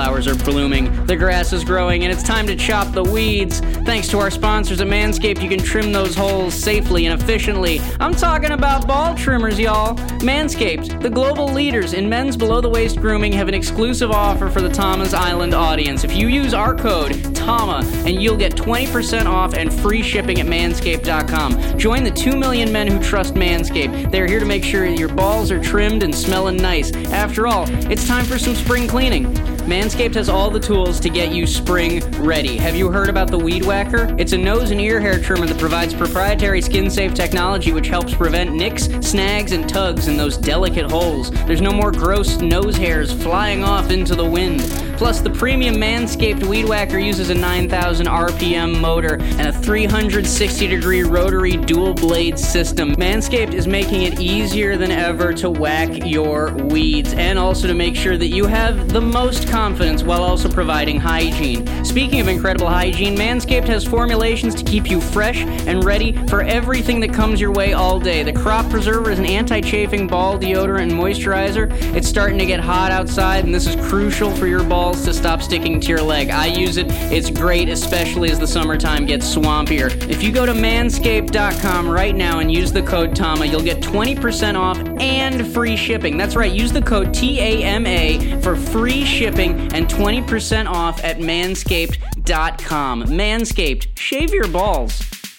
flowers are blooming, the grass is growing, and it's time to chop the weeds. Thanks to our sponsors at Manscaped, you can trim those holes safely and efficiently. I'm talking about ball trimmers, y'all. Manscaped, the global leaders in men's below-the-waist grooming, have an exclusive offer for the Tama's Island audience. If you use our code, TAMA, and you'll get 20% off and free shipping at manscaped.com. Join the 2 million men who trust Manscaped. They're here to make sure your balls are trimmed and smelling nice. After all, it's time for some spring cleaning. Manscaped has all the tools to get you spring ready. Have you heard about the Weed Whacker? It's a nose and ear hair trimmer that provides proprietary skin-safe technology which helps prevent nicks, snags, and tugs in those delicate holes. There's no more gross nose hairs flying off into the wind. Plus, the premium Manscaped Weed Whacker uses a 9,000 RPM motor and a 360-degree rotary dual-blade system. Manscaped is making it easier than ever to whack your weeds and also to make sure that you have the most confidence while also providing hygiene. Speaking of incredible hygiene, Manscaped has formulations to keep you fresh and ready for everything that comes your way all day. The Crop Preserver is an anti-chafing ball deodorant and moisturizer. It's starting to get hot outside, and this is crucial for your balls to stop sticking to your leg. I use it. It's great, especially as the summertime gets swampier. If you go to manscaped.com right now and use the code TAMA, you'll get 20% off and free shipping. That's right. Use the code TAMA for free shipping and 20% off at manscaped.com. Manscaped. Shave your balls.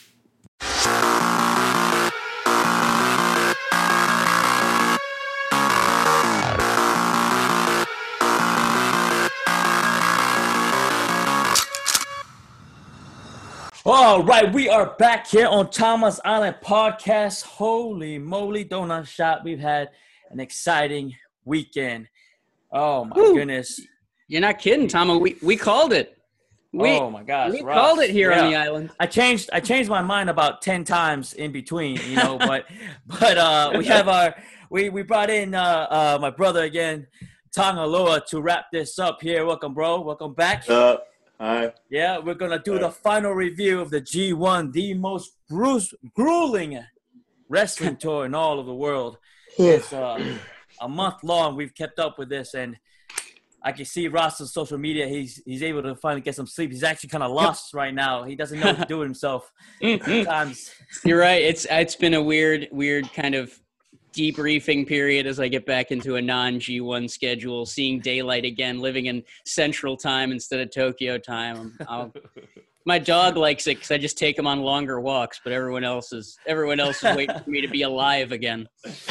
All right, we are back here on Tama's Island Podcast. Holy moly, donut shop. We've had an exciting weekend. Oh, my goodness. You're not kidding, Tama. We called it. Oh, my gosh. We called it here on the island. I changed my mind about 10 times in between, you know, but we have we brought in my brother again, Tangaloa, to wrap this up here. Welcome, bro. Welcome back. Hi. Yeah, we're going to do the final review of the G1, the most grueling wrestling tour in all of the world. It's a month long. We've kept up with this, and I can see Ross on social media. He's able to finally get some sleep. He's actually kind of lost right now. He doesn't know what to do with himself. Sometimes. You're right. It's been a weird kind of debriefing period as I get back into a non-G1 schedule, seeing daylight again, living in Central Time instead of Tokyo Time. My dog likes it because I just take him on longer walks, but everyone else is waiting for me to be alive again.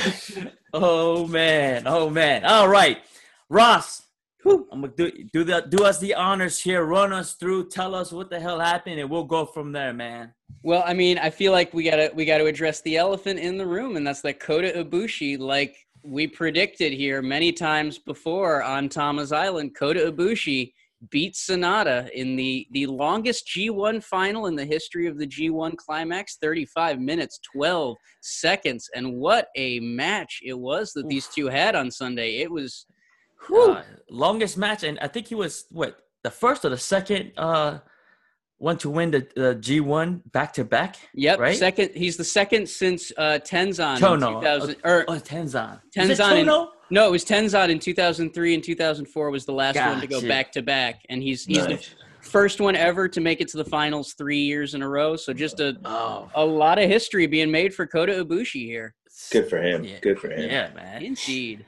Oh man! All right, Ross. I'm gonna do us the honors here. Run us through. Tell us what the hell happened, and we'll go from there, man. Well, I mean, I feel like we gotta address the elephant in the room, and that's that Kota Ibushi, like we predicted here many times before on Tama's Island. Kota Ibushi beat Sonata in the longest G1 final in the history of the G1 Climax, 35 minutes, 12 seconds, and what a match it was that these two had on Sunday. It was longest match, and I think he was the first or the second one to win the G1 back to back. Yep, right. Second. He's the second since Tenzan. Chono. In 2000, Tenzan. Tenzan. Is it Chono? No, it was Tenzan in 2003 and 2004 was the last one to go back to back, and he's the first one ever to make it to the finals 3 years in a row. So just a lot of history being made for Kota Ibushi here. Good for him. Yeah. Good for him. Yeah, man. Indeed.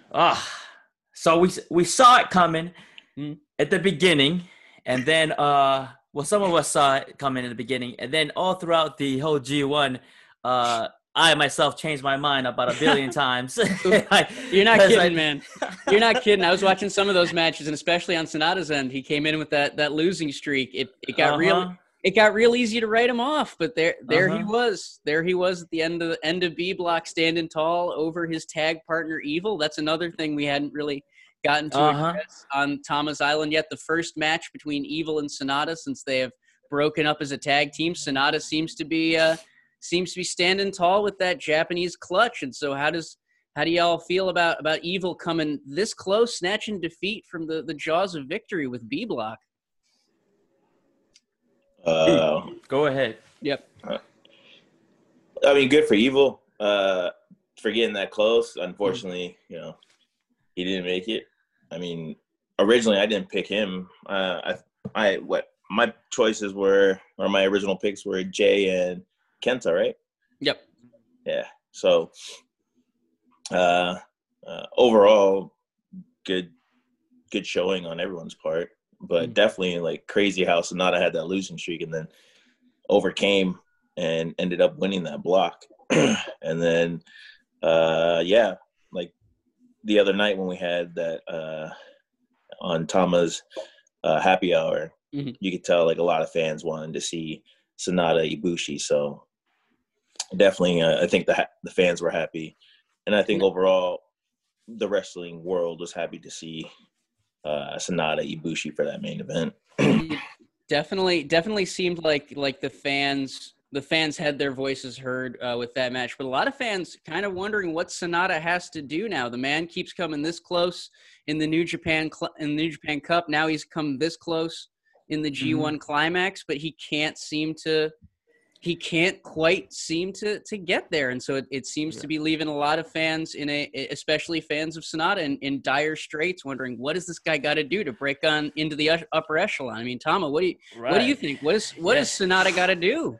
So we saw it coming at the beginning, and then some of us saw it coming in the beginning, and then all throughout the whole G1, I myself changed my mind about 1 billion times. You're not kidding, man. You're not kidding. I was watching some of those matches, and especially on Sonata's end, he came in with that losing streak. It got real easy to write him off, but there he was. There he was at the end of B block, standing tall over his tag partner Evil. That's another thing we hadn't really gotten to address on Tama's Island yet. The first match between Evil and Sonata since they have broken up as a tag team. Sonata seems to be standing tall with that Japanese clutch. And so how do y'all feel about Evil coming this close, snatching defeat from the jaws of victory with B block? Go ahead. Yep. I mean, good for Evil for getting that close. Unfortunately, he didn't make it. I mean, originally I didn't pick him. What my choices were, or my original picks were Jay and Kenta, right? Yep. Yeah. So overall, good showing on everyone's part, but definitely like crazy how Sonata had that losing streak and then overcame and ended up winning that block. And then like the other night when we had that on Tama's happy hour, you could tell like a lot of fans wanted to see Sonata Ibushi. So definitely, I think the fans were happy, and I think overall the wrestling world was happy to see Sonata Ibushi for that main event. It definitely seemed like the fans had their voices heard with that match, but a lot of fans kind of wondering what Sonata has to do now. The man keeps coming this close in the New Japan Cup. Now he's come this close in the G1 Climax, but he can't quite seem to get there. And so it seems to be leaving a lot of fans especially fans of Sonata in dire straits, wondering what does this guy got to do to break on into the upper echelon? I mean, Tama, what do you think? What does Sonata got to do?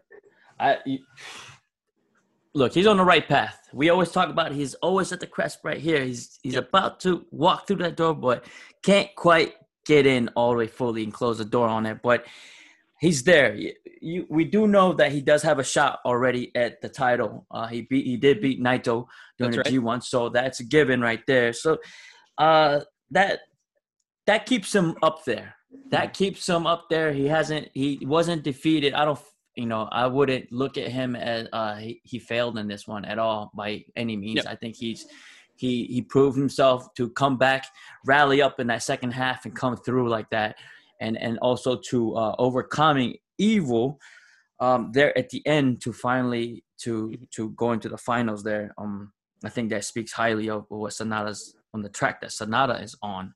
Look, he's on the right path. We always talk about he's always at the crest right here. He's about to walk through that door, but can't quite get in all the way fully and close the door on it. But he's there. We do know that he does have a shot already at the title. He did beat Naito during the G1, so that's a given right there. So that keeps him up there. That keeps him up there. He wasn't defeated. I wouldn't look at him as he failed in this one at all by any means. Yep. I think he proved himself to come back, rally up in that second half, and come through like that, and also to overcoming Evil there at the end to finally to go into the finals there. I think that speaks highly of what Sonata's on the track that Sonata is on.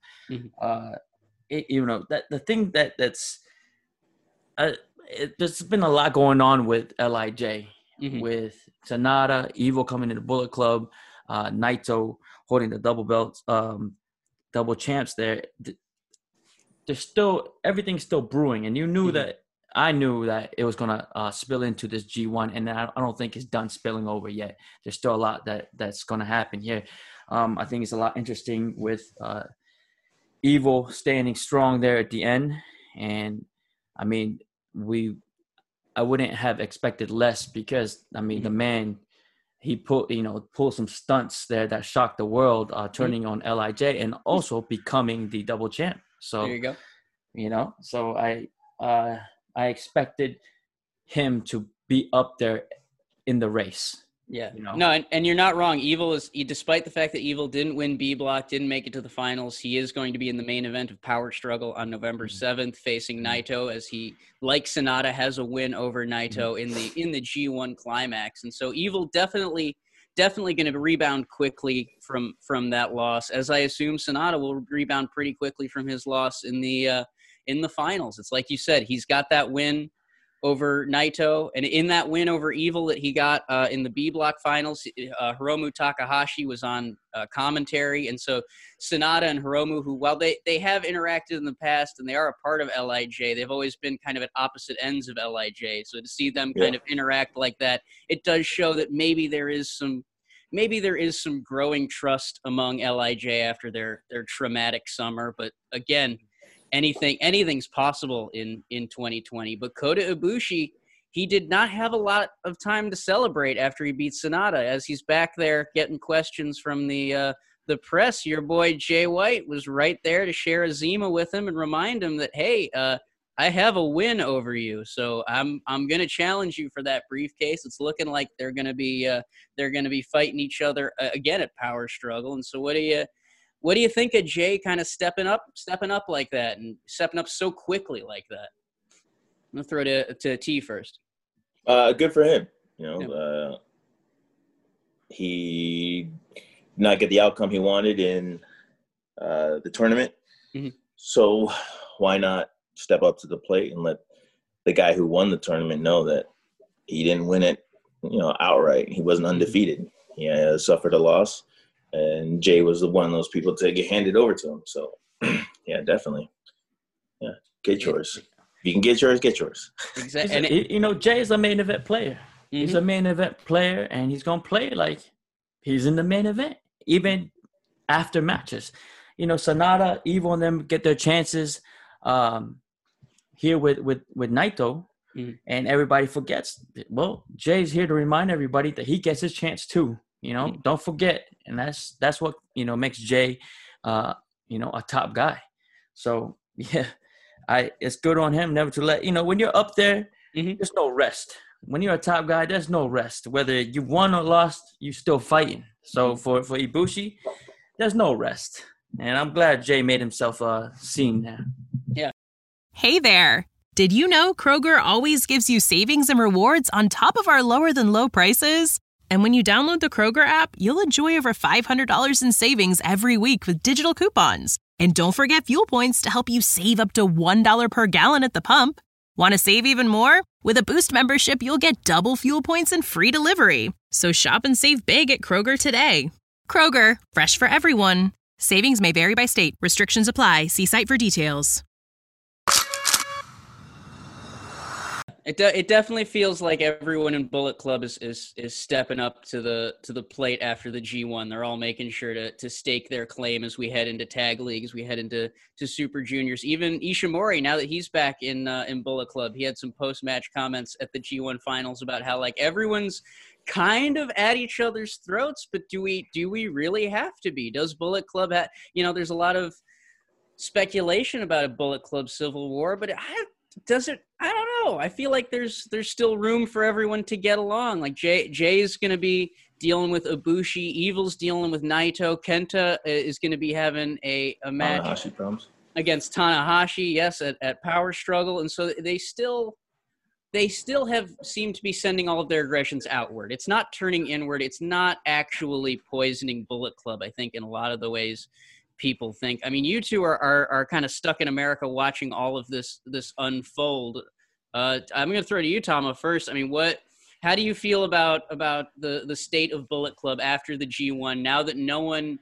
The thing that's there's been a lot going on with LIJ, with Sonata, Evil coming to the Bullet Club, Naito holding the double belts, double champs there. There's everything's still brewing, and I knew that it was gonna spill into this G1, and I don't think it's done spilling over yet. There's still a lot that's gonna happen here. I think it's a lot interesting with Evil standing strong there at the end, and I mean. I wouldn't have expected less because the man, he pulled some stunts there that shocked the world, turning on LIJ and also becoming the double champ. So there you go. So I expected him to be up there in the race. Yeah. No, and you're not wrong. Despite the fact that Evil didn't win B Block, didn't make it to the finals, he is going to be in the main event of Power Struggle on November 7th, facing Naito, as he, like Sonata, has a win over Naito in the G1 Climax. And so Evil definitely going to rebound quickly from that loss, as I assume Sonata will rebound pretty quickly from his loss in the finals. It's like you said, he's got that win over Naito, and in that win over Evil that he got in the B Block finals, Hiromu Takahashi was on commentary, and so Sonata and Hiromu, who while they have interacted in the past and they are a part of LIJ, they've always been kind of at opposite ends of LIJ. So to see them kind of interact like that, it does show that maybe there is some growing trust among LIJ after their traumatic summer. But again, anything's possible in 2020. But Kota Ibushi, he did not have a lot of time to celebrate after he beat Sonata, as he's back there getting questions from the press. Your boy Jay White was right there to share a Zima with him and remind him that, hey, I have a win over you, so I'm gonna challenge you for that briefcase. It's looking like they're gonna be fighting each other again at Power Struggle. And so what do you think of Jay kind of stepping up like that and stepping up so quickly like that? I'm gonna throw it to T first. Good for him. He did not get the outcome he wanted in the tournament. So why not step up to the plate and let the guy who won the tournament know that he didn't win it, outright. He wasn't undefeated. He suffered a loss. And Jay was one of those people to get handed over to him. So Yeah, definitely. Yeah, get yours. If you can get yours, get yours. Exactly. And Jay is a main event player. Mm-hmm. He's a main event player, and he's gonna play like he's in the main event, even after matches. Sanada, Evil, and them get their chances here with Naito, and everybody forgets. Well, Jay's here to remind everybody that he gets his chance too. Don't forget, and that's what makes Jay, a top guy. So yeah, it's good on him never to let when you're up there, there's no rest. When you're a top guy, there's no rest. Whether you won or lost, you're still fighting. So for Ibushi, there's no rest. And I'm glad Jay made himself seen there. Yeah. Hey there. Did you know Kroger always gives you savings and rewards on top of our lower than low prices? And when you download the Kroger app, you'll enjoy over $500 in savings every week with digital coupons. And don't forget fuel points to help you save up to $1 per gallon at the pump. Want to save even more? With a Boost membership, you'll get double fuel points and free delivery. So shop and save big at Kroger today. Kroger, fresh for everyone. Savings may vary by state. Restrictions apply. See site for details. It definitely feels like everyone in Bullet Club is stepping up to the plate after the G1. They're all making sure to stake their claim as we head into tag leagues, we head into Super Juniors. Even Ishimori, now that he's back in Bullet Club, he had some post-match comments at the G1 finals about how like everyone's kind of at each other's throats, but do we really have to be? Does Bullet Club there's a lot of speculation about a Bullet Club civil war, but I don't know. I feel like there's still room for everyone to get along. Like Jay's going to be dealing with Ibushi, Evil's dealing with Naito, Kenta is going to be having a match against Tanahashi, yes, at Power Struggle, and so they still have seemed to be sending all of their aggressions outward. It's not turning inward. It's not actually poisoning Bullet Club, I think, in a lot of the ways people think. I mean, you two are kind of stuck in America watching all of this unfold. I'm going to throw to you, Tama, first. I mean, how do you feel about the state of Bullet Club after the G1, now that no one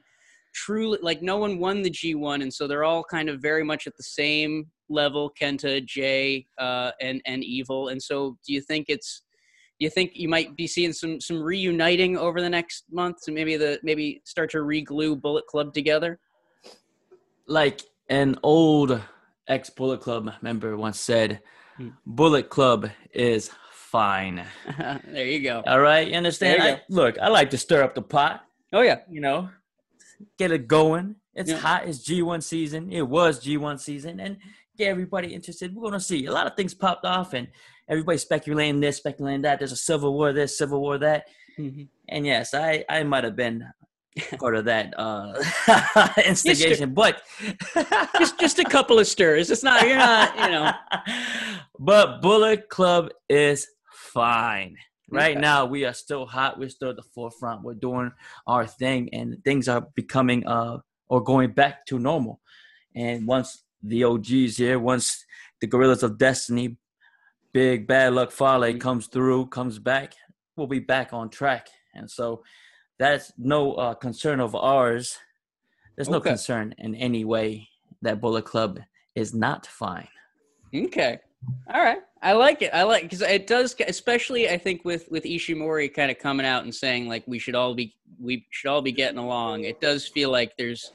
won the G1, and so they're all kind of very much at the same level, Kenta, Jay, and Evil. And so do you think you might be seeing some reuniting over the next month to maybe start to re-glue Bullet Club together? Like an old ex-Bullet Club member once said, Bullet Club is fine. There you go. All right, you understand? Look, I like to stir up the pot. Oh, yeah. Get it going. It's hot. It's G1 season. It was G1 season. And get everybody interested. We're going to see. A lot of things popped off, and everybody's speculating this, speculating that. There's a civil war this, civil war that. Mm-hmm. And, yes, I might have been part of that instigation, but just a couple of stirs. It's not, you're not. But Bullet Club is fine. Right now, we are still hot. We're still at the forefront. We're doing our thing, and things are becoming or going back to normal. And once the OGs here, once the Gorillas of Destiny, Big Bad Luck Fale comes back, we'll be back on track. And so that's no concern of ours. There's no concern in any way that Bullet Club is not fine. Okay. All right. I like it because it does, especially I think with Ishimori kind of coming out and saying like we should all be getting along. It does feel like there's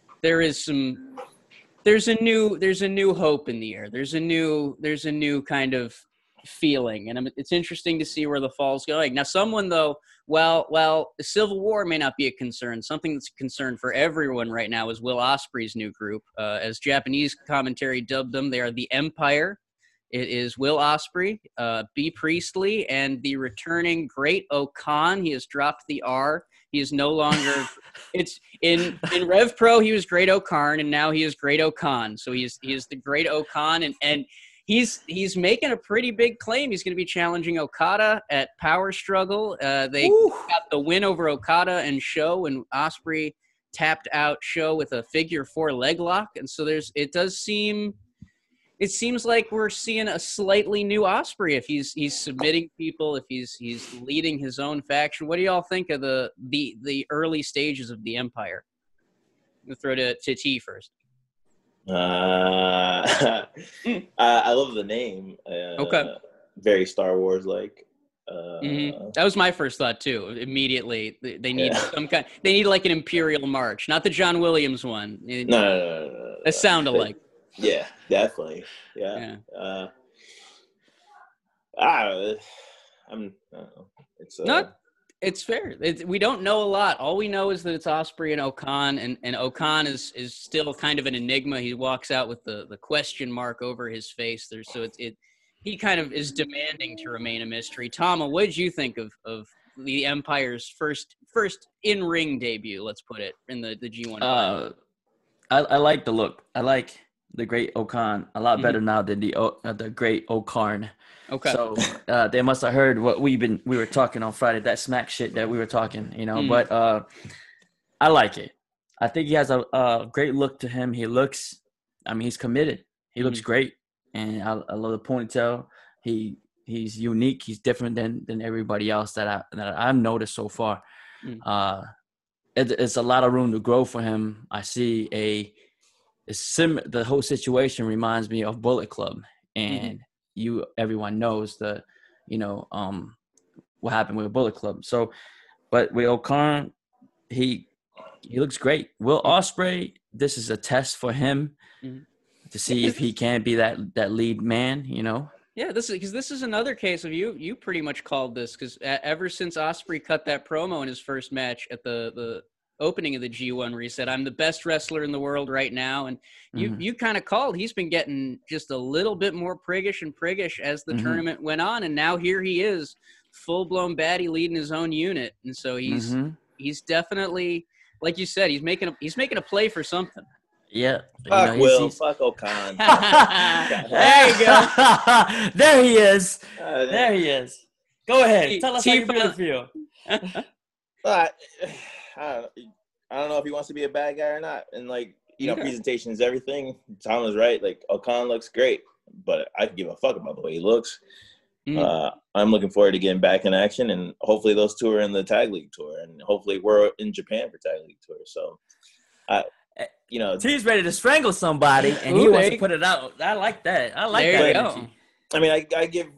a new hope in the air. There's a new kind of feeling, and it's interesting to see where the fall's going. Now, someone though, well, the Civil War may not be a concern. Something that's a concern for everyone right now is Will Ospreay's new group. As Japanese commentary dubbed them, they are the Empire. It is Will Ospreay, B. Priestley, and the returning Great Okan. He has dropped the R. He is no longer. It's in Rev Pro. He was Great Okarn, and now he is Great Okan. So he is the Great Okan, and he's making a pretty big claim. He's going to be challenging Okada at Power Struggle. They got the win over Okada and Show, and Ospreay tapped out Show with a figure 4 leg lock, and so it seems like we're seeing a slightly new Ospreay if he's submitting people, if he's leading his own faction. What do y'all think of the early stages of the Empire? I'm going to throw to T first. I love the name. Okay. Very Star Wars like. That was my first thought too. Immediately, they need They need like an Imperial March, not the John Williams one. No. They sound alike. Yeah, definitely. Yeah. I don't know. It's fair. We don't know a lot. All we know is that it's Ospreay and Okan, and Okan is still kind of an enigma. He walks out with the question mark over his face there, so he kind of is demanding to remain a mystery. Tama, what did you think of the Empire's first in-ring debut, let's put it, in the G1? I like the look. I like the Great Okan a lot better now than the Great Okarn. Okay. So they must have heard what we were talking on Friday, that smack shit that we were talking, But I like it. I think he has a great look to him. He's committed. He looks great, and I love the ponytail. He's unique. He's different than everybody else that I've noticed so far. It's a lot of room to grow for him. I see the whole situation reminds me of Bullet Club, and everyone knows what happened with Bullet Club. So, but with Okan, he looks great. Will Ospreay, this is a test for him to see if he can be that lead man. Yeah, this is another case of you pretty much called this, because ever since Ospreay cut that promo in his first match at the opening of the G1 where he said, "I'm the best wrestler in the world right now," and you kind of called, he's been getting just a little bit more priggish as the tournament went on, and now here he is, full-blown baddie leading his own unit, and so he's definitely, like you said, he's making a play for something. Yeah. Fuck fuck Okan. There you go. There he is. There he is. Go ahead. Tell us how you really feel. I don't know if he wants to be a bad guy or not. And presentation is everything. Tom was right. Like, Okan looks great, but I give a fuck about the way he looks. I'm looking forward to getting back in action, and hopefully those two are in the Tag League Tour, and hopefully we're in Japan for Tag League Tour. So, T's ready to strangle somebody, and he wants to put it out. I like that. I like that energy. I mean, I give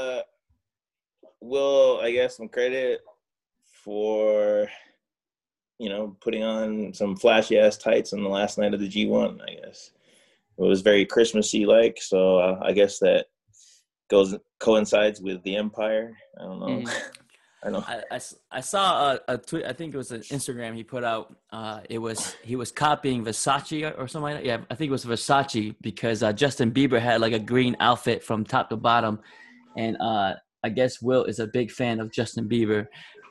Will, I guess, some credit for putting on some flashy ass tights on the last night of the G1. I guess it was very Christmassy like, so I guess that coincides with the Empire. I don't know. I know. I saw a tweet. I think it was an Instagram he put out. He was copying Versace or something like that. Yeah, I think it was Versace, because Justin Bieber had like a green outfit from top to bottom, and I guess Will is a big fan of Justin Bieber.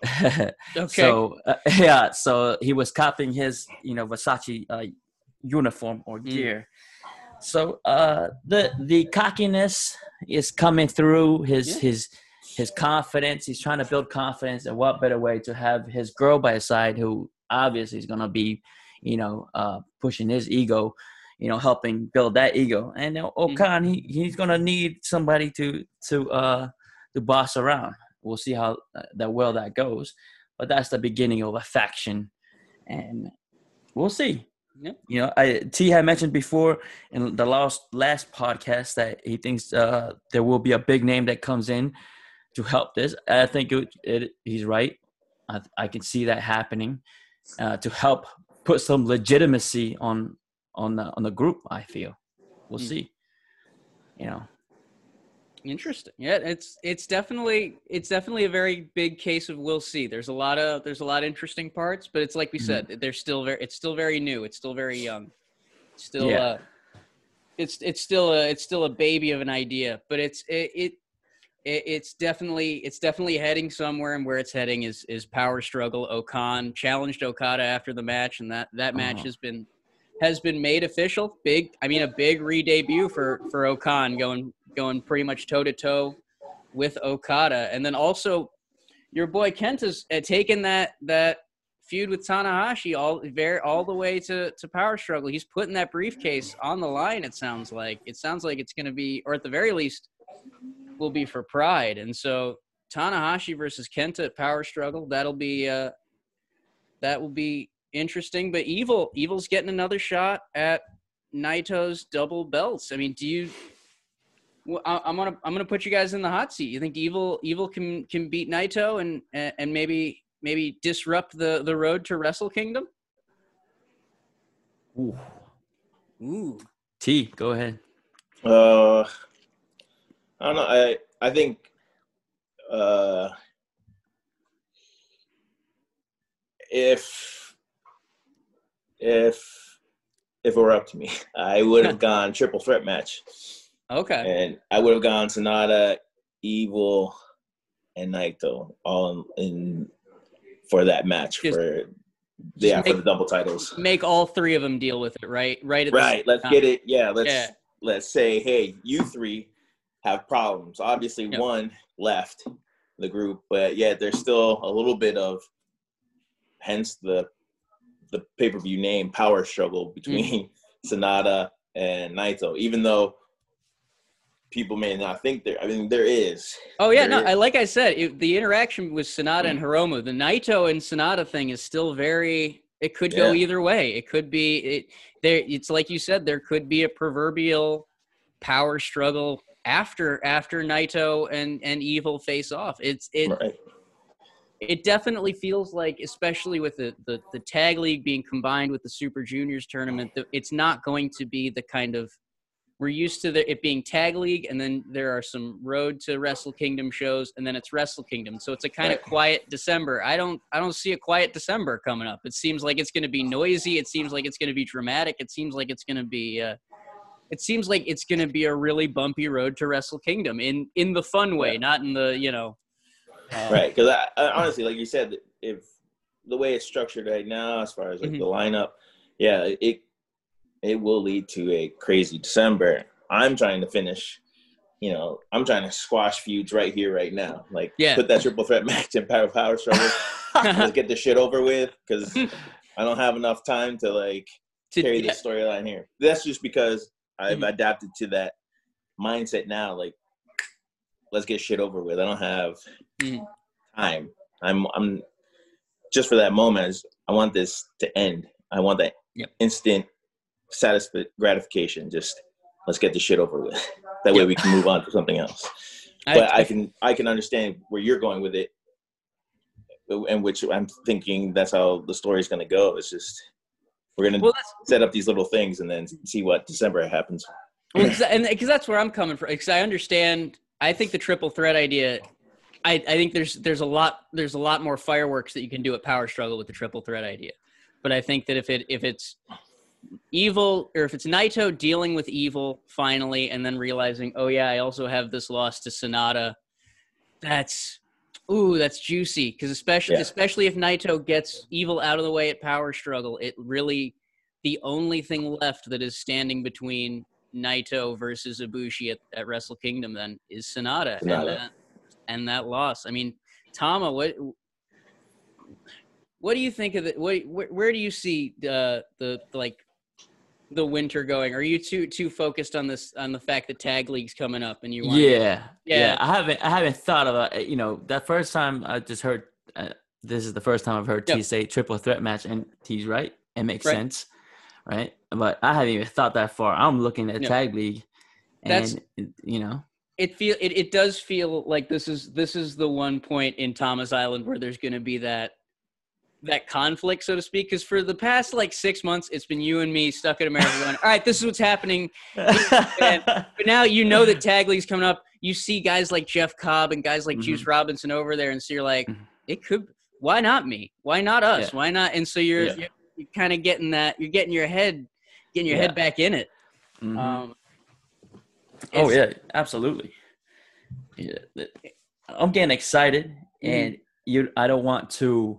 Okay. So he was copying his Versace uniform or gear. So the cockiness is coming through, his confidence. He's trying to build confidence, and what better way to have his girl by his side, who obviously is going to be pushing his ego, helping build that ego. And Okan, he's going to need somebody to boss around. We'll see how that goes, but that's the beginning of a faction, and we'll see. Yep. T had mentioned before in the last podcast that he thinks there will be a big name that comes in to help this. I think he's right. I can see that happening to help put some legitimacy on the group. I feel we'll see. Interesting. Yeah, it's definitely a very big case of we'll see. There's a lot of interesting parts, but it's like we said, it's still very new. It's still very young. It's still a baby of an idea, but it's definitely heading somewhere, and where it's heading is power struggle. Okan challenged Okada after the match, and that match has been made official. A big re-debut for Okan, going pretty much toe-to-toe with Okada. And then also your boy Kenta's taken that feud with Tanahashi all the way to power struggle. He's putting that briefcase on the line, it sounds like. It's going to be, or at the very least, will be for Pride. And so Tanahashi versus Kenta at power struggle, that will be interesting. But Evil's getting another shot at Naito's double belts? I mean, do you? Well, I'm gonna put you guys in the hot seat. You think Evil can beat Naito and maybe disrupt the road to Wrestle Kingdom? Ooh. T, go ahead. I don't know. I think if it were up to me, I would have gone triple threat match. Okay. And I would have gone Sonata, Evil, and Naito all in for that match for the double titles. Make all three of them deal with it, right? Right. Let's get it. Yeah. Let's say, hey, you three have problems. Obviously, one left the group, but yeah, there's still a little bit of, hence the pay-per-view name, power struggle between Sonata and Naito. Even though people may not think there. I mean, there is. Oh yeah, like I said, the interaction with Sonata and Hiromu, the Naito and Sonata thing is still very. It could go either way. It could be It's like you said, there could be a proverbial power struggle after Naito and Evil face off. It definitely feels like, especially with the tag league being combined with the Super Juniors tournament, it's not going to be the kind of. We're used to it being tag league, and then there are some road to Wrestle Kingdom shows, and then it's Wrestle Kingdom. So it's a kind of quiet December. I don't see a quiet December coming up. It seems like it's going to be noisy. It seems like it's going to be dramatic. It seems like it's going to be. It seems like it's going to be a really bumpy road to Wrestle Kingdom in the fun way, not in the right, because I honestly, like you said, if the way it's structured right now, as far as like the lineup, it will lead to a crazy December. I'm trying to finish, I'm trying to squash feuds right here, right now. Like, put that triple threat match in power struggle. Let's get this shit over with, because I don't have enough time to carry this storyline here. That's just because I've adapted to that mindset now. Like, let's get shit over with. I don't have time. I'm just for that moment. I want this to end. I want that instant gratification. Just let's get the shit over with. That way we can move on to something else. But I can understand where you're going with it, and which I'm thinking that's how the story's going to go. It's just we're going to set up these little things and then see what December happens. Well, because that's where I'm coming from. Because I understand. I think the triple threat idea. I think there's a lot more fireworks that you can do at Power Struggle with the triple threat idea. But I think that if it's Evil, or if it's Naito dealing with Evil finally, and then realizing, oh yeah, I also have this loss to Sonata. That's juicy, because especially if Naito gets Evil out of the way at Power Struggle, it really the only thing left that is standing between Naito versus Ibushi at Wrestle Kingdom then is Sonata. And that loss. I mean, Tama, what do you think of it? Where do you see the winter going? Are you too focused on the fact that tag league's coming up and you want? Yeah. I haven't thought about it. That first time I just heard. This is the first time I've heard T say triple threat match, and T's right. It makes sense, right? But I haven't even thought that far. I'm looking at tag league, and It does feel like this is the one point in Thomas Island where there's going to be that conflict, so to speak, because for the past 6 months, it's been you and me stuck in America going, all right, this is what's happening. But now that Tag League's coming up, you see guys like Jeff Cobb and guys like Juice Robinson over there, and so you're like, why not me? Why not us? Why not? And so you're kind of getting that, you're getting your head back in it. Absolutely. Yeah. I'm getting excited, and I don't want to,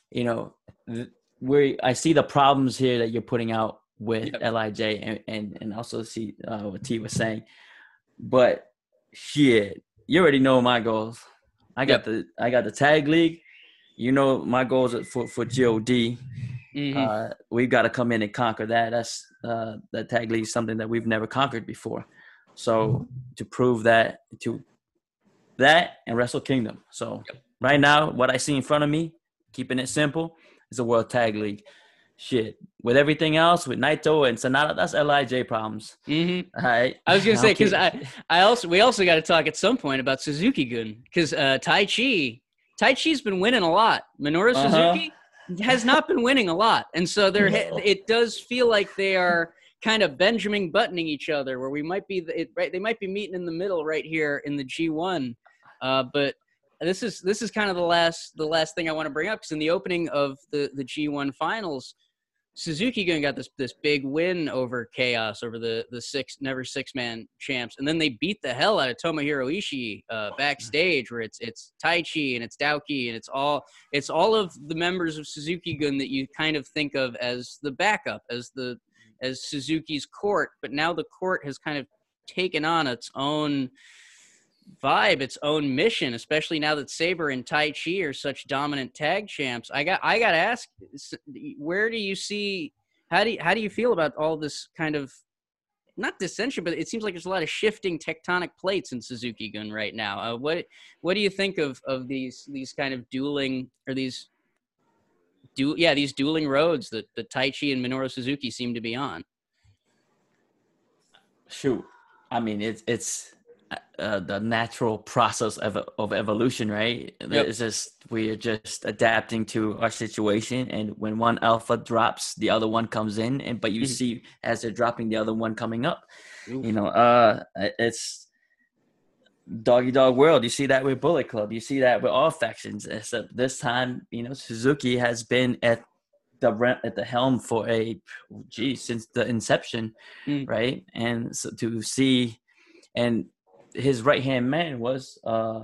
I see the problems here that you're putting out with LIJ, and also see what T was saying, but shit, you already know my goals. I got the tag league. My goals for GOD. We've got to come in and conquer that. That's that tag league is something that we've never conquered before. So to prove that and Wrestle Kingdom. So right now, what I see in front of me, keeping it simple, is a World Tag League. shit. With everything else, with Naito and Sanada, that's LIJ problems. Mm-hmm. All right. I was gonna say because we also got to talk at some point about Suzuki-gun because Taichi's been winning a lot. Minoru Suzuki has not been winning a lot, and so it does feel like they are kind of Benjamin buttoning each other, where we might be they might be meeting in the middle right here in the G1. But this is kind of the last thing I want to bring up, because in the opening of the G1 finals, Suzuki-gun got this big win over Chaos, over the six-man champs, and then they beat the hell out of Tomohiro Ishii backstage, where it's Taichi and it's Daoki and it's all of the members of Suzuki-gun that you kind of think of as the backup, as Suzuki's court, but now the court has kind of taken on its own vibe, its own mission, especially now that Sabre and Taichi are such dominant tag champs. I got to ask, where do you see, how do you feel about all this kind of, not dissension, but it seems like there's a lot of shifting tectonic plates in Suzuki-gun right now. What do you think of these kind of dueling, or these dueling roads that Taichi and Minoru Suzuki seem to be on? Shoot, I mean, it's the natural process of evolution, right? Yep. It's just, we're just adapting to our situation, and when one alpha drops, the other one comes in, but you see as they're dropping, the other one coming up. Oof. You know, it's doggy dog world. You see that with Bullet Club, you see that with all factions, except this time, you know, Suzuki has been at the helm for since the inception, right? And so to see, and his right-hand man was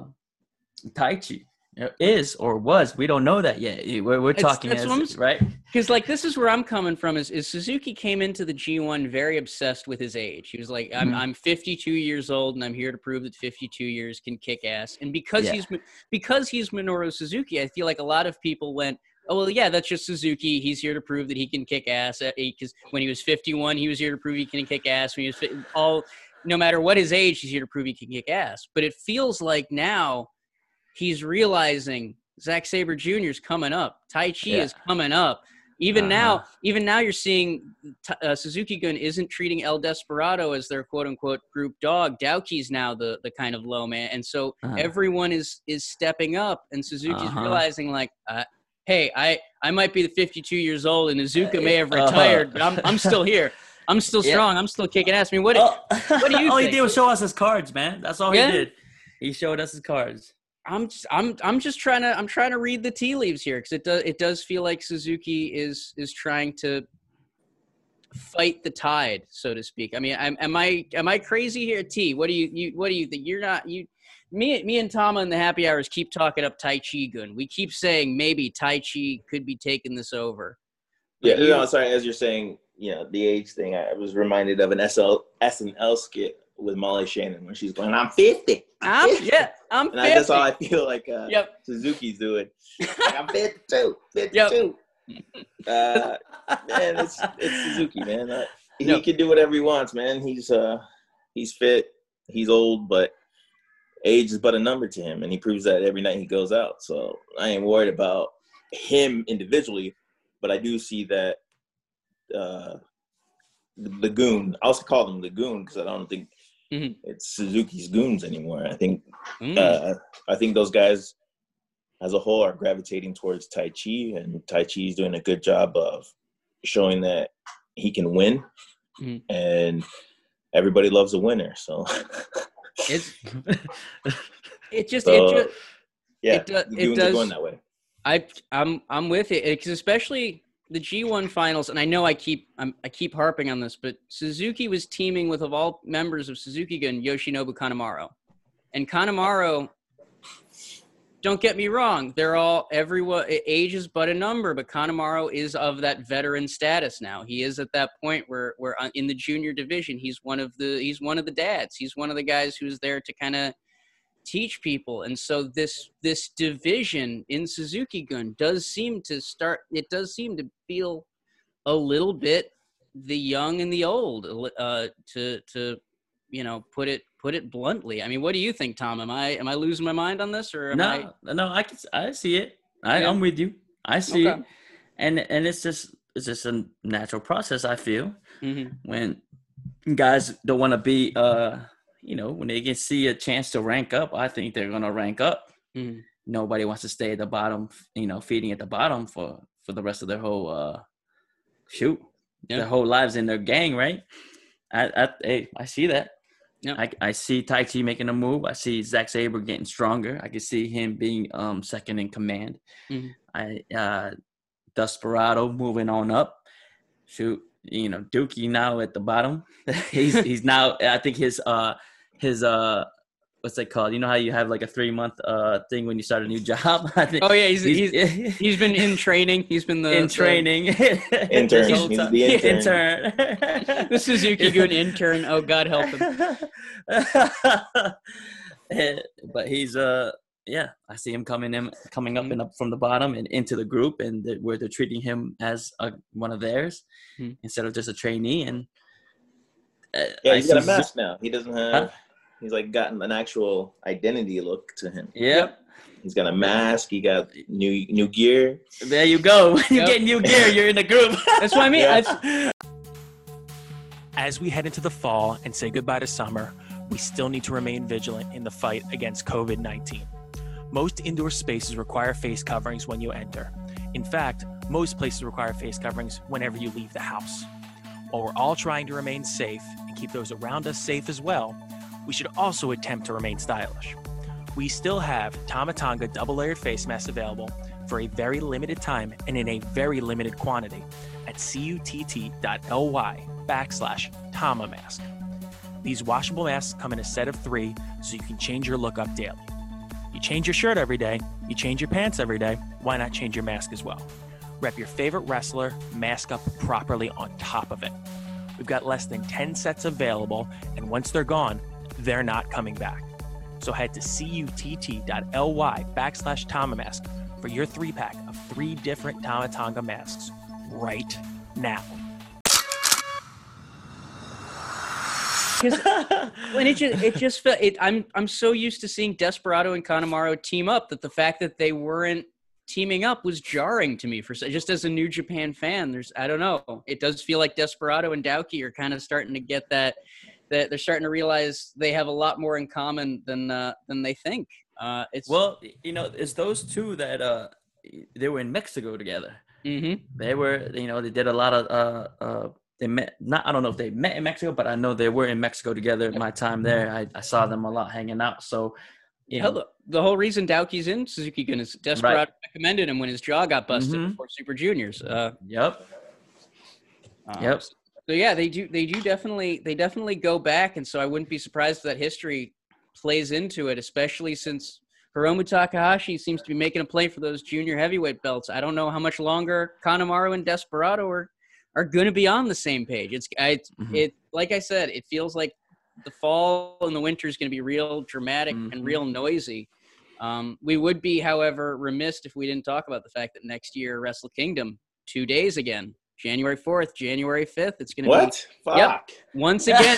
Taichi. Is or was, we don't know that yet. We're talking right? Because like, this is where I'm coming from, is Suzuki came into the G1 very obsessed with his age. He was like, I'm 52 years old and I'm here to prove that 52 years can kick ass. And because he's Minoru Suzuki, I feel like a lot of people went, oh, well, yeah, that's just Suzuki. He's here to prove that he can kick ass. Because when he was 51, he was here to prove he can kick ass. When he was no matter what his age, he's here to prove he can kick ass. But it feels like now he's realizing Zack Sabre Jr. is coming up. Taichi is coming up. Even now you're seeing Suzuki-gun isn't treating El Desperado as their quote-unquote group dog. Daoki's now the kind of low man. And so everyone is stepping up, and Suzuki's realizing, like, hey, I might be the 52 years old, and Iizuka may have retired, but I'm still here. I'm still strong. I'm still kicking ass. I mean, what do you think? All he did was show us his cards, man. That's all he did. He showed us his cards. I'm just trying to read the tea leaves here, because it does feel like Suzuki is trying to fight the tide, so to speak. I mean, am I crazy here? T, what do you think? You're not you. Me and Tama in the happy hours keep talking up Taichi-gun. We keep saying maybe Taichi could be taking this over. Yeah, sorry. As you're saying, you know, the age thing, I was reminded of an SNL skit with Molly Shannon when she's going, I'm 50. I'm 50. And that's how I feel like Suzuki's doing. Like, I'm 52. Man, it's Suzuki, man. He can do whatever he wants, man. He's fit. He's old, but age is but a number to him, and he proves that every night he goes out. So I ain't worried about him individually, but I do see that the goon. I also call them the goon because I don't think it's Suzuki's goons anymore. I think those guys as a whole are gravitating towards Taichi, and Taichi's doing a good job of showing that he can win, and everybody loves a winner. So it does going that way. I'm with it, because especially the G1 finals, and I know I keep harping on this, but Suzuki was teaming with, of all members of Suzuki-gun, Yoshinobu Kanemaru. And Kanemaru, don't get me wrong, everyone, age is but a number, but Kanemaru is of that veteran status now. He is at that point where in the junior division, he's one of the dads. He's one of the guys who's there to kind of teach people. And so this division in Suzuki-gun does seem to feel a little bit the young and the old, to put it bluntly. I mean, what do you think, Tom? Am I losing my mind on this, or No, I see it. I'm with you. I see it. And it's just it's just a natural process, I feel, when guys don't want to be, when they can see a chance to rank up, I think they're going to rank up. Nobody wants to stay at the bottom, feeding at the bottom for the rest of their whole, their whole lives in their gang, right? I see that. Yeah. I see Tai Chi making a move. I see Zack Sabre getting stronger. I can see him being second in command. Desperado moving on up. Dookie now at the bottom. he's now, I think his what's it called? You know how you have like a 3-month thing when you start a new job? I think, he's been in training. He's been training. Intern. He's the intern. The Suzuki-gun intern. Oh, God help him. But he's I see him coming up and up from the bottom and into the group, and where they're treating him as one of theirs instead of just a trainee. And he's got a mask now. He doesn't have. He's like gotten an actual identity look to him. Yep. He's got a mask. He got new gear. There you go. When you get new gear, you're in the group. That's what I mean. Yeah. As we head into the fall and say goodbye to summer, we still need to remain vigilant in the fight against COVID-19. Most indoor spaces require face coverings when you enter. In fact, most places require face coverings whenever you leave the house. While we're all trying to remain safe and keep those around us safe as well, we should also attempt to remain stylish. We still have Tama-Tonga double-layered face masks available for a very limited time and in a very limited quantity at cutt.ly/Tama-Mask. These washable masks come in a set of 3, so you can change your look up daily. You change your shirt every day, you change your pants every day, why not change your mask as well? Rep your favorite wrestler, mask up properly on top of it. We've got less than 10 sets available, and once they're gone, they're not coming back. So head to cutt.ly/Tama-Mask for your 3-pack of 3 different Tama-Tonga masks right now. When I'm so used to seeing Desperado and Kanemaru team up that the fact that they weren't teaming up was jarring to me. Just as a New Japan fan, I don't know. It does feel like Desperado and Daoki are kind of starting to get that they're starting to realize they have a lot more in common than they think. It's those two that they were in Mexico together. They were, they did a lot of they met. I don't know if they met in Mexico, but I know they were in Mexico together. At my time there, I saw them a lot hanging out. So, the whole reason Daoki's in Suzuki-gun is Desperado recommended him when his jaw got busted before Super Juniors. Yep. So yeah, they definitely go back, and so I wouldn't be surprised if that history plays into it, especially since Hiromu Takahashi seems to be making a play for those junior heavyweight belts. I don't know how much longer Kanemaru and Desperado are going to be on the same page. It like I said, it feels like the fall and the winter is going to be real dramatic and real noisy. We would be, however, remiss if we didn't talk about the fact that next year Wrestle Kingdom 2 days again. January 4th, January 5th. It's going to be... What? Fuck. Yep. Once again.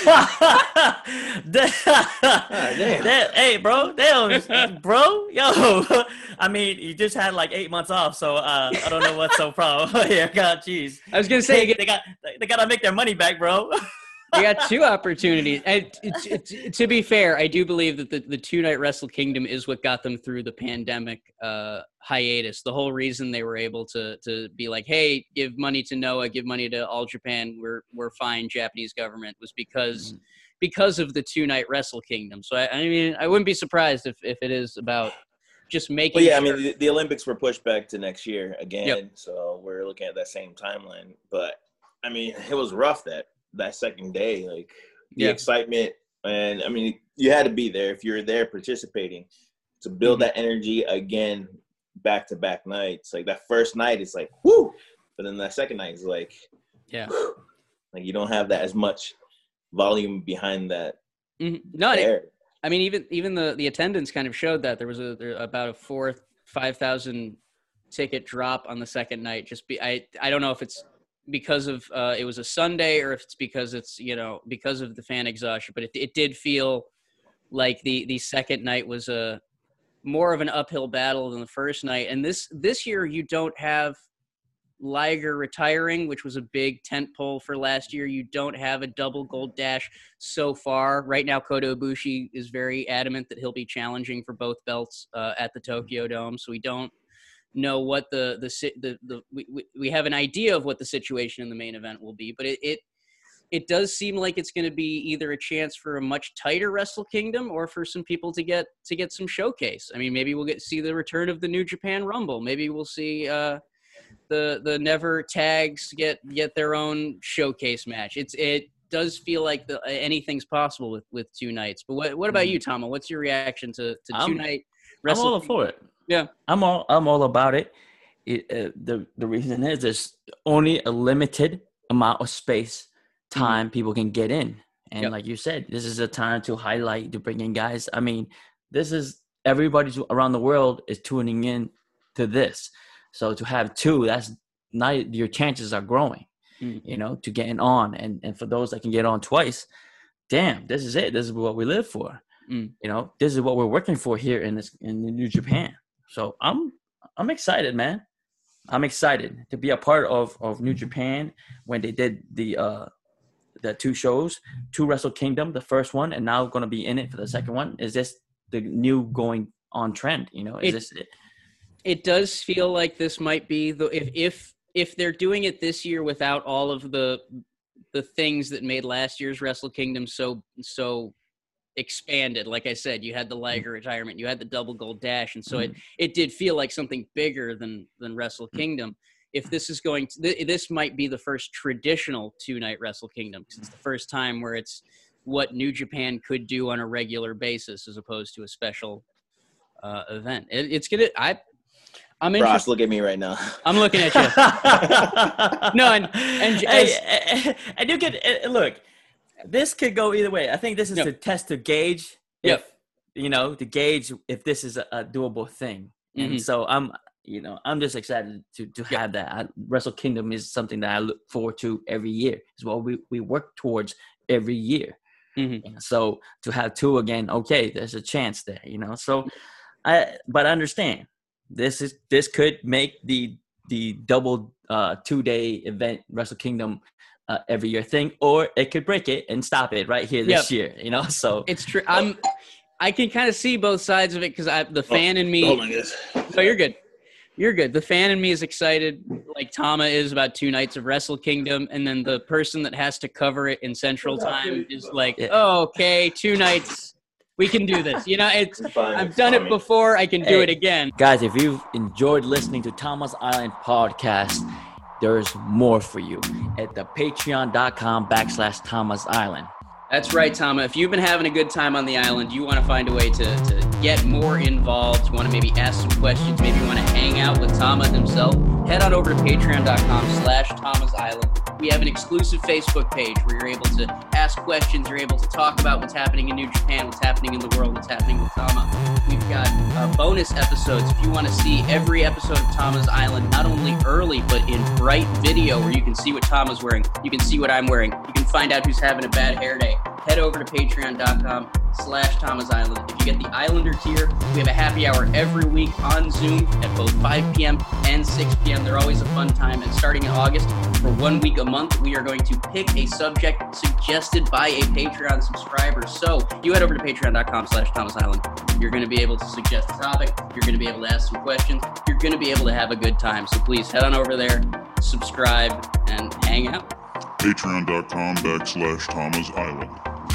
Hey, bro. Damn, bro. Yo. I mean, you just had like 8 months off, so I don't know what's so problem here. God, jeez. I was going to say... They got to make their money back, bro. You got 2 opportunities. And to be fair, I do believe that the 2-night Wrestle Kingdom is what got them through the pandemic hiatus. The whole reason they were able to be like, hey, give money to Noah, give money to All Japan, we're fine, Japanese government, was because of the 2-night Wrestle Kingdom. So I mean, I wouldn't be surprised if it is about just making. Well, yeah, sure. I mean, the Olympics were pushed back to next year again, so we're looking at that same timeline. But I mean, it was rough that second day, like the excitement, and I mean, you had to be there if you're there participating to build that energy again, back-to-back nights. Like that first night, it's like whoo, but then that second night is like, whew, like you don't have that as much volume behind that. I mean, even the attendance kind of showed that there was about a 5,000 ticket drop on the second night. I don't know if it's because of it was a Sunday or if it's because it's because of the fan exhaustion, but it did feel like the second night was a more of an uphill battle than the first night. And this year you don't have Liger retiring, which was a big tentpole for last year. You don't have a double gold dash so far. Right now, Kota Ibushi is very adamant that he'll be challenging for both belts at the Tokyo Dome. So we don't know what we have an idea of what the situation in the main event will be, but it does seem like it's going to be either a chance for a much tighter Wrestle Kingdom or for some people to get some showcase. I mean, maybe we'll see the return of the New Japan Rumble. Maybe we'll see the Never tags get their own showcase match. It does feel like anything's possible with 2 nights. But what about you, Tama? What's your reaction to 2-night Wrestle? I'm all for it. Yeah, I'm all about it. The reason is there's only a limited amount of space, time people can get in, and like you said, this is a time to highlight, to bring in guys. I mean, this is everybody around the world is tuning in to this. So to have 2, that's not, your chances are growing, to getting on. And for those that can get on twice, damn, this is it. This is what we live for. This is what we're working for here in New Japan. So I'm excited, man. I'm excited to be a part of New Japan when they did the 2 shows, 2 Wrestle Kingdom, the first one, and now going to be in it for the second one. Is this the new going on trend? Is this it? It does feel like this might be if they're doing it this year without all of the things that made last year's Wrestle Kingdom so expanded. Like I said, you had the Liger retirement, you had the double gold dash, and so it did feel like something bigger than Wrestle Kingdom. If this is this might be the first traditional 2-night Wrestle Kingdom, because it's the first time where it's what New Japan could do on a regular basis as opposed to a special event. I'm interested. Ross, look at me right now. I'm looking at you. No, and you could look. This could go either way. I think this is to test to gauge if to gauge if this is a doable thing. And so I'm just excited to have that. Wrestle Kingdom is something that I look forward to every year. It's what we work towards every year. So to have 2 again, okay, there's a chance there. So but I understand. This could make the double 2-day event Wrestle Kingdom every year thing, or it could break it and stop it right here this year. So it's true. I can kind of see both sides of it because the fan in me. Hold on, guys. So you're good. You're good. The fan in me is excited, like Tama is, about 2 nights of Wrestle Kingdom, and then the person that has to cover it in Central Time is like, oh, okay, 2 nights. We can do this. I've done it before. I can do it again. Guys, if you've enjoyed listening to Tama's Island podcast, there's more for you at the patreon.com/Tama's Island. That's right, Tama. If you've been having a good time on the island, you want to find a way to get more involved, you want to maybe ask some questions, maybe you want to hang out with Tama himself, head on over to patreon.com/Tama's Island. We have an exclusive Facebook page where you're able to ask questions, you're able to talk about what's happening in New Japan, what's happening in the world, what's happening with Tama. We've got bonus episodes. If you want to see every episode of Tama's Island, not only early, but in bright video where you can see what Tama's wearing, you can see what I'm wearing, you can find out who's having a bad hair day, head over to patreon.com/Tama's Island. If you get the Islander tier, we have a happy hour every week on Zoom at both 5 p.m. and 6 p.m. They're always a fun time. And starting in August, for 1 week a month, we are going to pick a subject suggested by a Patreon subscriber. So you head over to patreon.com/Tama's Island. You're going to be able to suggest a topic. You're going to be able to ask some questions. You're going to be able to have a good time. So please head on over there, subscribe, and hang out. Patreon.com/Tama's Island.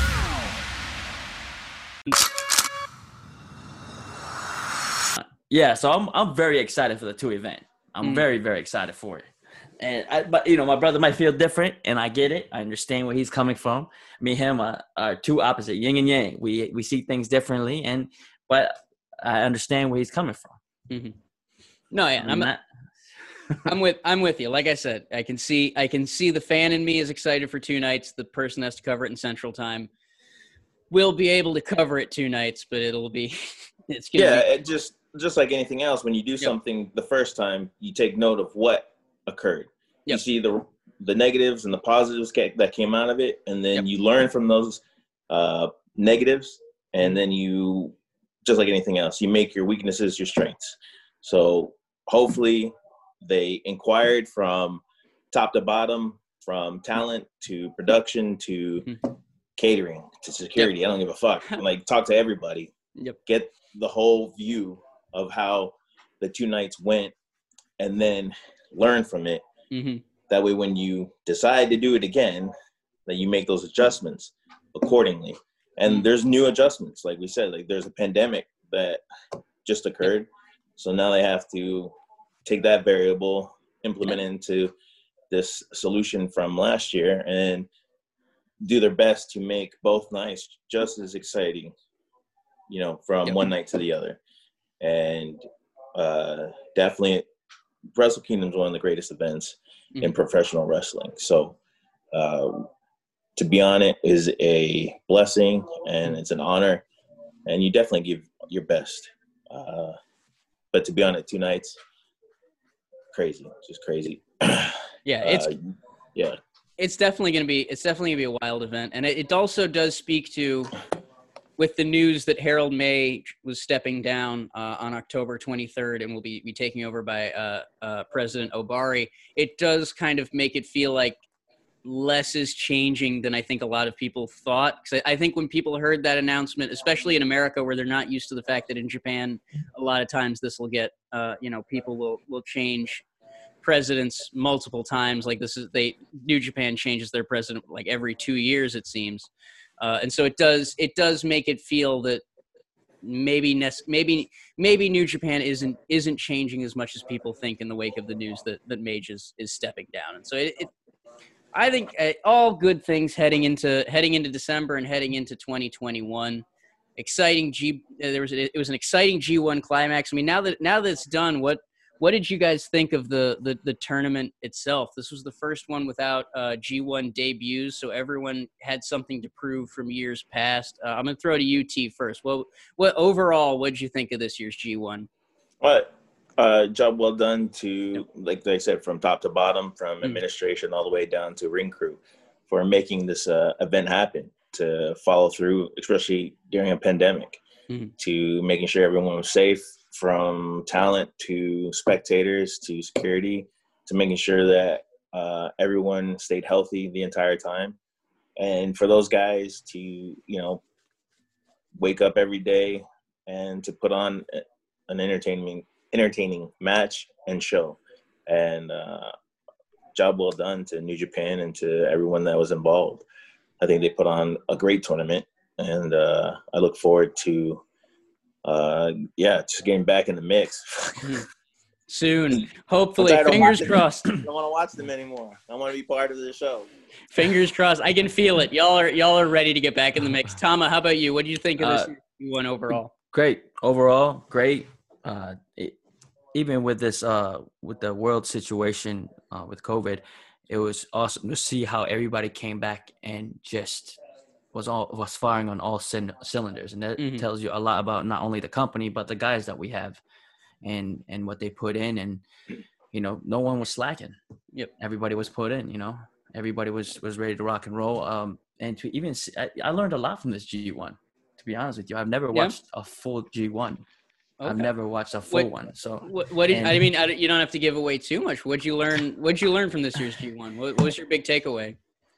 Yeah, so I'm very excited for the 2 event. I'm very, very excited for it. But my brother might feel different, and I get it. I understand where he's coming from. Me and him are 2 opposite, yin and yang. We see things differently, but I understand where he's coming from. No, yeah, I'm with you. Like I said, I can see the fan in me is excited for 2 nights. The person has to cover it in Central Time. We'll be able to cover it 2 nights, but it'll be it's gonna be. It just like anything else, when you do something the first time, you take note of what occurred. You see the negatives and the positives that came out of it, and then you learn from those negatives, and then you, just like anything else, you make your weaknesses your strengths. So hopefully They inquired from top to bottom, from talent to production to catering to security. I don't give a fuck. Like, talk to everybody. Get the whole view of how the 2 nights went, and then learn from it. That way, when you decide to do it again, that you make those adjustments accordingly. And there's new adjustments, like we said. Like, there's a pandemic that just occurred, so now they have to take that variable, implement it into this solution from last year, and do their best to make both nights just as exciting, you know, from one night to the other. And definitely Wrestle Kingdom is one of the greatest events in professional wrestling. So to be on it is a blessing, and it's an honor, and you definitely give your best. But to be on it 2 nights, crazy, just crazy. It's definitely going to be a wild event. And it also does speak to, with the news that Harold May was stepping down on October 23rd and will be taking over by President Obari, it does kind of make it feel like less is changing than I think a lot of people thought. Because I think when people heard that announcement, especially in America where they're not used to the fact that in Japan, a lot of times this will get, people will change presidents multiple times. Like New Japan changes their president like every 2 years, it seems. And so it does make it feel that maybe New Japan isn't changing as much as people think in the wake of the news that Mage is stepping down. And so I think all good things heading into December and heading into 2021. Exciting it was an exciting G1 climax. I mean, now that it's done, what did you guys think of the tournament itself? This was the first one without G1 debuts, so everyone had something to prove from years past. I'm going to throw to you, T, first. What overall, what did you think of this year's G1? Job well done to, like they said, from top to bottom, from administration all the way down to ring crew, for making this event happen, to follow through, especially during a pandemic, to making sure everyone was safe, from talent to spectators to security, to making sure that everyone stayed healthy the entire time. And for those guys to, wake up every day and to put on an entertaining match and show. And job well done to New Japan and to everyone that was involved. I think they put on a great tournament, and I look forward to just getting back in the mix. Soon. Hopefully. Fingers crossed. I don't want to watch them anymore. I want to be part of the show. Fingers crossed. I can feel it. Y'all are ready to get back in the mix. Tama, how about you? What do you think of this one overall? Great. Overall, great. Even with this, with the world situation with COVID, it was awesome to see how everybody came back and just was firing on all cylinders, and that tells you a lot about not only the company but the guys that we have, and what they put in, and no one was slacking. Yep, everybody was put in. Everybody was ready to rock and roll. And to even see, I learned a lot from this G1. To be honest with you, I've never watched a full G1. Okay. I've never watched a full one. So you don't have to give away too much. What'd you learn from this year's G1? What was your big takeaway?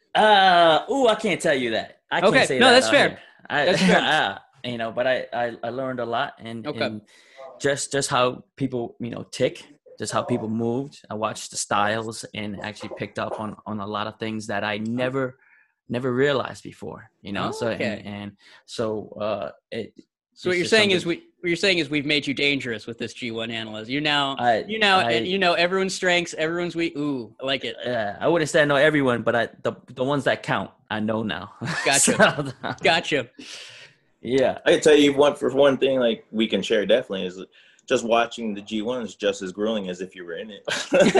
I can't tell you that. I can't say that. No, that's fair. That's fair. But I learned a lot, and just how people, tick, just how people moved. I watched the styles and actually picked up on a lot of things that I never realized before, So what you're saying is we've made you dangerous with this G1 analyst. You know everyone's strengths, everyone's weak. Ooh, I like it. I wouldn't say I know everyone, but the ones that count, I know now. Gotcha. Gotcha. Yeah, I can tell you one thing, like we can share definitely, is just watching the G1 is just as grueling as if you were in it.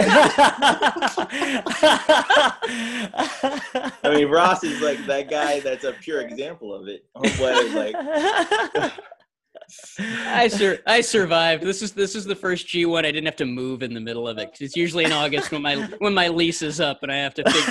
I mean, Ross is like that guy that's a pure example of it. I survived. This is the first G1 I didn't have to move in the middle of it. 'Cause it's usually in August when my lease is up and I have to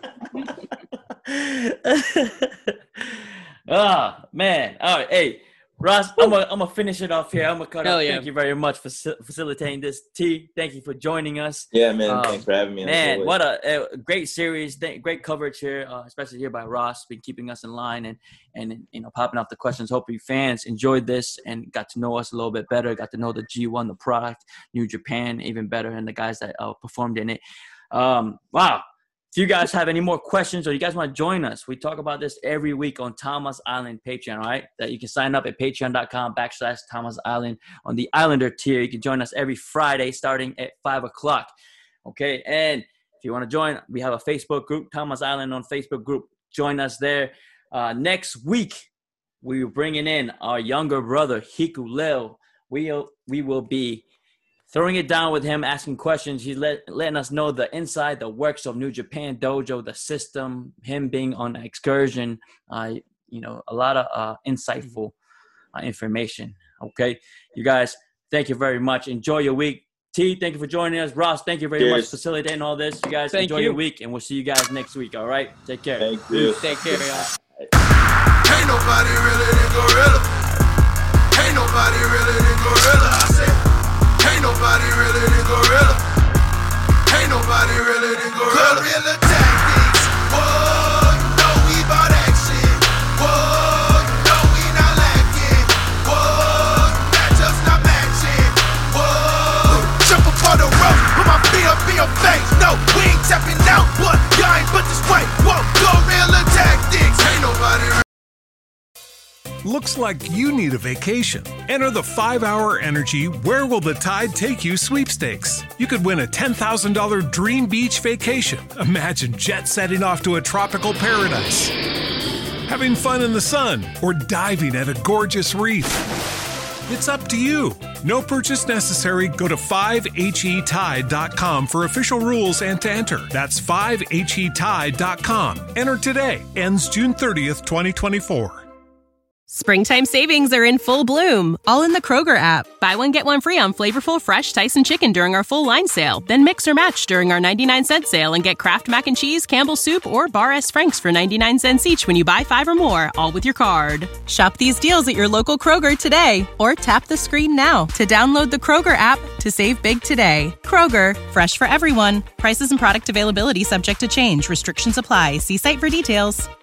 figure it Oh man! All right, hey. Ross, I'm gonna finish it off here. I'm gonna cut off. Yeah. Thank you very much for facilitating this. T, thank you for joining us. Yeah, man. Thanks for having me. Man, what a great series. Great coverage here, especially here by Ross, been keeping us in line and popping off the questions. Hope you fans enjoyed this and got to know us a little bit better. Got to know the G1, the product, New Japan even better, and the guys that performed in it. Wow. If you guys have any more questions or you guys want to join us, we talk about this every week on Tama's Island Patreon, all right? That you can sign up at patreon.com/Tama's Island on the Islander tier. You can join us every Friday starting at 5 o'clock, okay? And if you want to join, we have a Facebook group, Tama's Island on Facebook group. Join us there. Next week, we're bringing in our younger brother, Hiku Leo. We will be throwing it down with him, asking questions. He's letting us know the inside, the works of New Japan Dojo, the system, him being on an excursion, a lot of insightful information. Okay, you guys, thank you very much. Enjoy your week. T, thank you for joining us. Ross, thank you very much for facilitating all this. You guys enjoy your week, and we'll see you guys next week, all right? Take care. Thank you. Take care, y'all. Ain't nobody really than Gorilla. Ain't nobody really than Gorilla. I said, ain't nobody really than Gorilla. Ain't nobody really than Gorilla. Guerrilla tactics. Whoa, you know we bout action. Whoa, you know we not lacking. Whoa, matchups not matching. Whoa, jump upon the rope, put my feet up in your face. No, we ain't tapping out, but y'all ain't but this way. Whoa, guerrilla tactics. Ain't nobody really. Looks like you need a vacation. Enter the 5-Hour Energy Where Will the Tide Take You sweepstakes. You could win a $10,000 dream beach vacation. Imagine jet setting off to a tropical paradise, having fun in the sun, or diving at a gorgeous reef. It's up to you. No purchase necessary. Go to 5HETide.com for official rules and to enter. That's 5HETide.com. Enter today. Ends June 30th, 2024. Springtime savings are in full bloom, all in the Kroger app. Buy one, get one free on flavorful, fresh Tyson chicken during our full line sale. Then mix or match during our 99-cent sale and get Kraft Mac and Cheese, Campbell's Soup, or Bar S. Frank's for 99 cents each when you buy 5 or more, all with your card. Shop these deals at your local Kroger today, or tap the screen now to download the Kroger app to save big today. Kroger, fresh for everyone. Prices and product availability subject to change. Restrictions apply. See site for details.